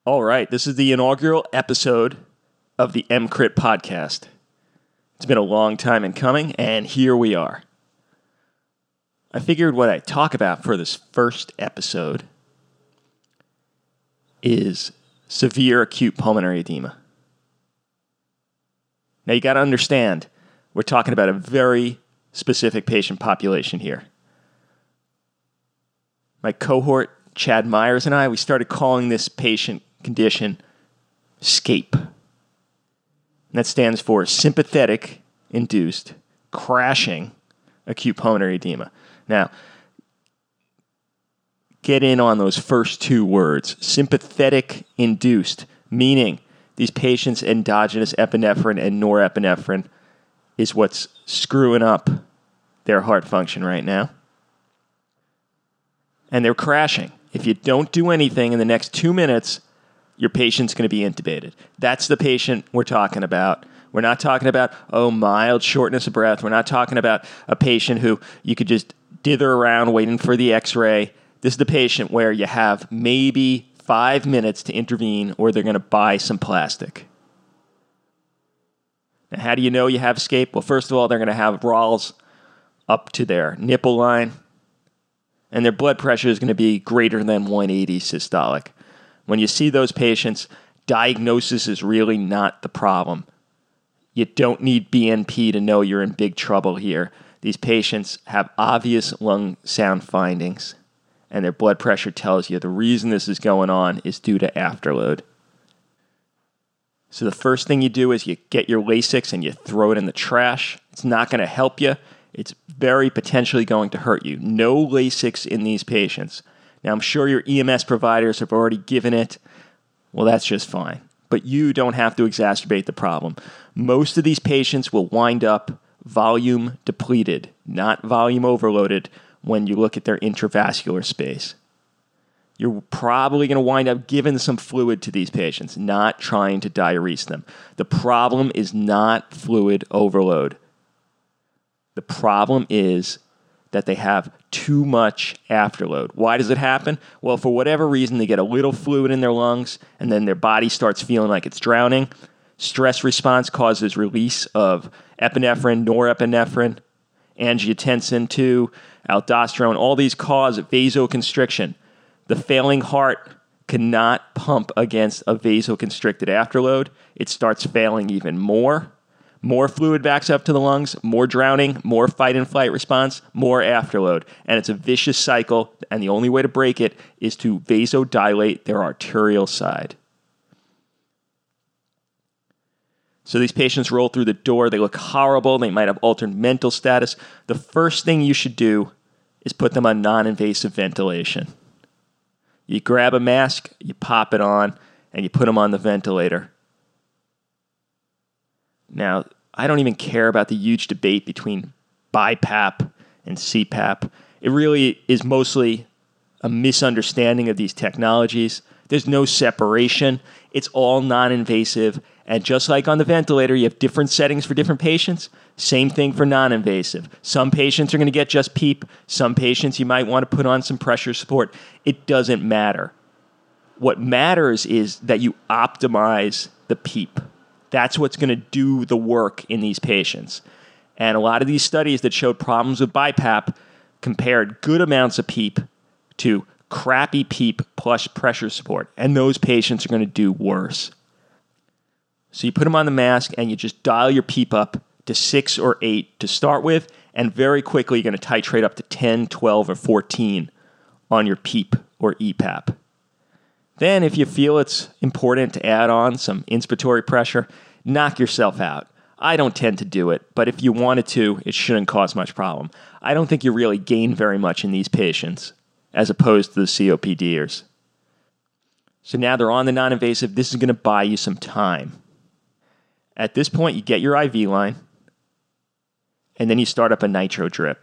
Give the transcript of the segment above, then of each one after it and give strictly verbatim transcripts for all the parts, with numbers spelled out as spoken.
All right, this is the inaugural episode of the M Crit podcast. It's been a long time in coming, and here we are. I figured what I'd talk about for this first episode is severe acute pulmonary edema. Now, you got to understand, we're talking about a very specific patient population here. My cohort, Chad Myers, and I, we started calling this patient condition SCAPE. And that stands for sympathetic induced crashing acute pulmonary edema. Now, get in on those first two words. Sympathetic induced, meaning these patients' endogenous epinephrine and norepinephrine is what's screwing up their heart function right now. And they're crashing. If you don't do anything in the next two minutes, your patient's going to be intubated. That's the patient we're talking about. We're not talking about, oh, mild shortness of breath. We're not talking about a patient who you could just dither around waiting for the x-ray. This is the patient where you have maybe five minutes to intervene or they're going to buy some plastic. Now, how do you know you have SCAPE? Well, first of all, they're going to have R A Ls up to their nipple line, and their blood pressure is going to be greater than one eighty systolic. When you see those patients, diagnosis is really not the problem. You don't need B N P to know you're in big trouble here. These patients have obvious lung sound findings, and their blood pressure tells you the reason this is going on is due to afterload. So the first thing you do is you get your Lasix and you throw it in the trash. It's not going to help you. It's very potentially going to hurt you. No Lasix in these patients. Now, I'm sure your E M S providers have already given it. Well, that's just fine. But you don't have to exacerbate the problem. Most of these patients will wind up volume depleted, not volume overloaded, when you look at their intravascular space. You're probably going to wind up giving some fluid to these patients, not trying to diurese them. The problem is not fluid overload. The problem is that they have too much afterload. Why does it happen? Well, for whatever reason, they get a little fluid in their lungs, and then their body starts feeling like it's drowning. Stress response causes release of epinephrine, norepinephrine, angiotensin two, aldosterone. All these cause vasoconstriction. The failing heart cannot pump against a vasoconstricted afterload. It starts failing even more. More fluid backs up to the lungs, more drowning, more fight and flight response, more afterload. And it's a vicious cycle, and the only way to break it is to vasodilate their arterial side. So these patients roll through the door, they look horrible, they might have altered mental status. The first thing you should do is put them on non-invasive ventilation. You grab a mask, you pop it on, and you put them on the ventilator. Now, I don't even care about the huge debate between BiPAP and C PAP. It really is mostly a misunderstanding of these technologies. There's no separation. It's all non-invasive. And just like on the ventilator, you have different settings for different patients. Same thing for non-invasive. Some patients are going to get just PEEP. Some patients you might want to put on some pressure support. It doesn't matter. What matters is that you optimize the PEEP. That's what's going to do the work in these patients. And a lot of these studies that showed problems with BiPAP compared good amounts of PEEP to crappy PEEP plus pressure support. And those patients are going to do worse. So you put them on the mask and you just dial your PEEP up to six or eight to start with. And very quickly, you're going to titrate up to ten, twelve, or fourteen on your PEEP or E PAP. Then, if you feel it's important to add on some inspiratory pressure, knock yourself out. I don't tend to do it, but if you wanted to, it shouldn't cause much problem. I don't think you really gain very much in these patients, as opposed to the COPDers. So now they're on the non-invasive. This is going to buy you some time. At this point, you get your I V line, and then you start up a nitro drip.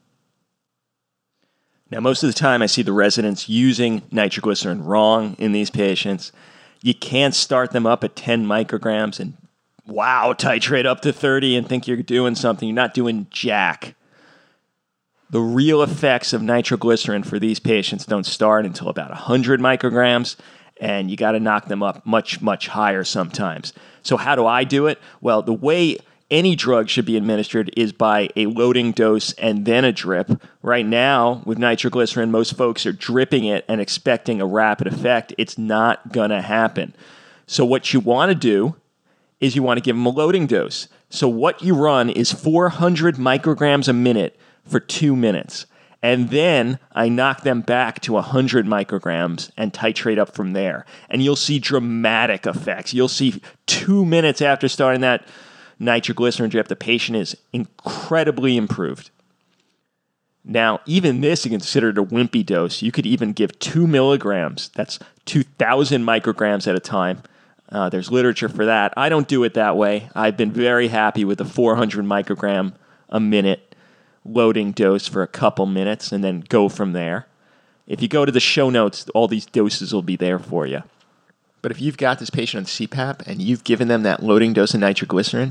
Now, most of the time, I see the residents using nitroglycerin wrong in these patients. You can't start them up at ten micrograms and, wow, titrate up to thirty and think you're doing something. You're not doing jack. The real effects of nitroglycerin for these patients don't start until about one hundred micrograms, and you got to knock them up much, much higher sometimes. So how do I do it? Well, the way any drug should be administered is by a loading dose and then a drip. Right now, with nitroglycerin, most folks are dripping it and expecting a rapid effect. It's not going to happen. So what you want to do is you want to give them a loading dose. So what you run is four hundred micrograms a minute for two minutes. And then I knock them back to one hundred micrograms and titrate up from there. And you'll see dramatic effects. You'll see two minutes after starting that nitroglycerin drip, the patient is incredibly improved. Now, even this is considered a wimpy dose. You could even give two milligrams. That's two thousand micrograms at a time. Uh, there's literature for that. I don't do it that way. I've been very happy with the four hundred microgram a minute loading dose for a couple minutes and then go from there. If you go to the show notes, all these doses will be there for you. But if you've got this patient on C PAP and you've given them that loading dose of nitroglycerin,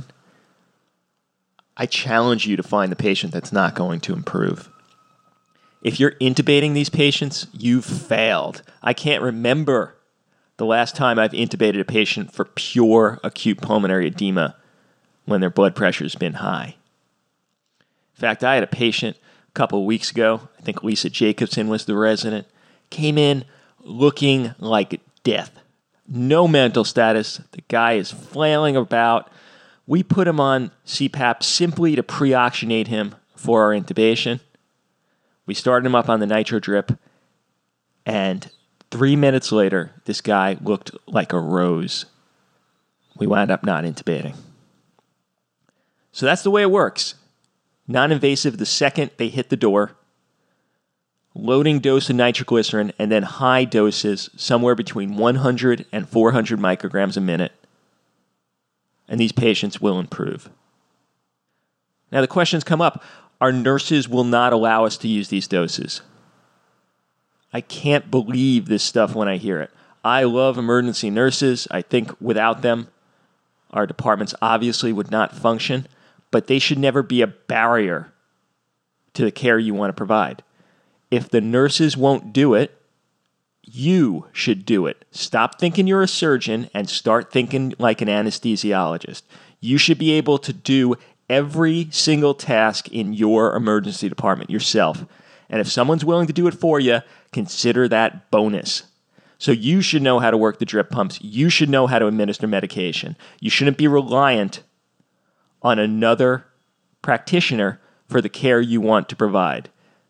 I challenge you to find the patient that's not going to improve. If you're intubating these patients, you've failed. I can't remember the last time I've intubated a patient for pure acute pulmonary edema when their blood pressure's been high. In fact, I had a patient a couple of weeks ago, I think Lisa Jacobson was the resident, came in looking like death. No mental status. The guy is flailing about. We put him on C PAP simply to pre-oxygenate him for our intubation. We started him up on the nitro drip, and three minutes later, this guy looked like a rose. We wound up not intubating. So that's the way it works. Non-invasive the second they hit the door, loading dose of nitroglycerin, and then high doses, somewhere between one hundred and four hundred micrograms a minute. And these patients will improve. Now the questions come up. Our nurses will not allow us to use these doses. I can't believe this stuff when I hear it. I love emergency nurses. I think without them, our departments obviously would not function, but they should never be a barrier to the care you want to provide. If the nurses won't do it, you should do it. Stop thinking you're a surgeon and start thinking like an anesthesiologist. You should be able to do every single task in your emergency department yourself. And if someone's willing to do it for you, consider that bonus. So you should know how to work the drip pumps. You should know how to administer medication. You shouldn't be reliant on another practitioner for the care you want to provide.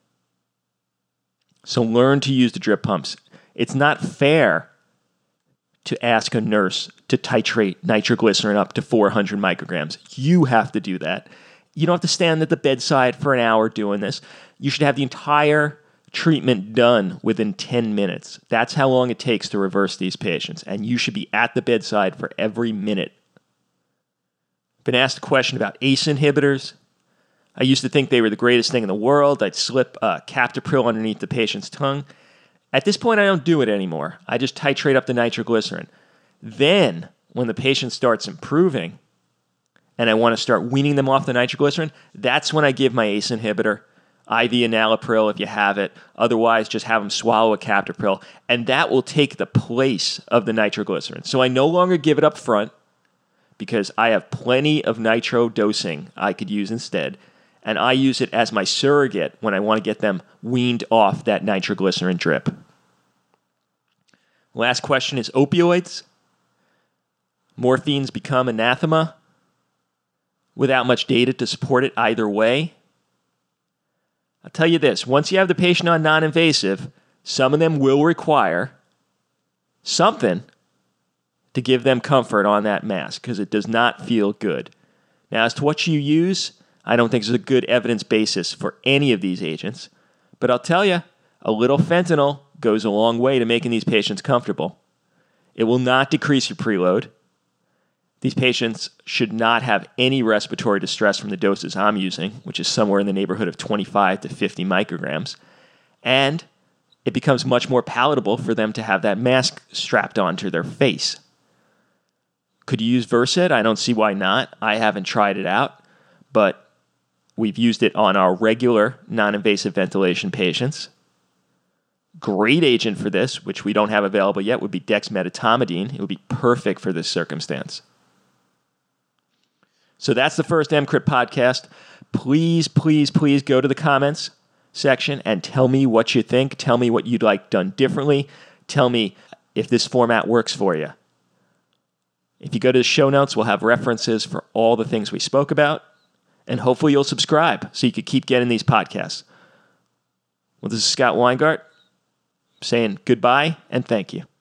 So learn to use the drip pumps. It's not fair to ask a nurse to titrate nitroglycerin up to four hundred micrograms. You have to do that. You don't have to stand at the bedside for an hour doing this. You should have the entire treatment done within ten minutes. That's how long it takes to reverse these patients, and you should be at the bedside for every minute. Been asked a question about A C E inhibitors. I used to think they were the greatest thing in the world. I'd slip uh, captopril underneath the patient's tongue. At this point, I don't do it anymore. I just titrate up the nitroglycerin. Then, when the patient starts improving, and I want to start weaning them off the nitroglycerin, that's when I give my A C E inhibitor, I V enalapril if you have it. Otherwise, just have them swallow a captopril, and that will take the place of the nitroglycerin. So I no longer give it up front because I have plenty of nitro dosing I could use instead, and I use it as my surrogate when I want to get them weaned off that nitroglycerin drip. Last question is opioids. Morphine's become anathema without much data to support it either way. I'll tell you this, once you have the patient on non-invasive, some of them will require something to give them comfort on that mask because it does not feel good. Now, as to what you use, I don't think there's a good evidence basis for any of these agents, but I'll tell you, a little fentanyl goes a long way to making these patients comfortable. It will not decrease your preload. These patients should not have any respiratory distress from the doses I'm using, which is somewhere in the neighborhood of twenty-five to fifty micrograms. And it becomes much more palatable for them to have that mask strapped onto their face. Could you use Versed? I don't see why not. I haven't tried it out, but we've used it on our regular non-invasive ventilation patients. great agent for this, which we don't have available yet, would be dexmedetomidine. It would be perfect for this circumstance. So that's the first EmCrit podcast. Please, please, please go to the comments section and tell me what you think. Tell me what you'd like done differently. Tell me if this format works for you. If you go to the show notes, we'll have references for all the things we spoke about. And hopefully you'll subscribe so you can keep getting these podcasts. Well, this is Scott Weingart saying goodbye and thank you.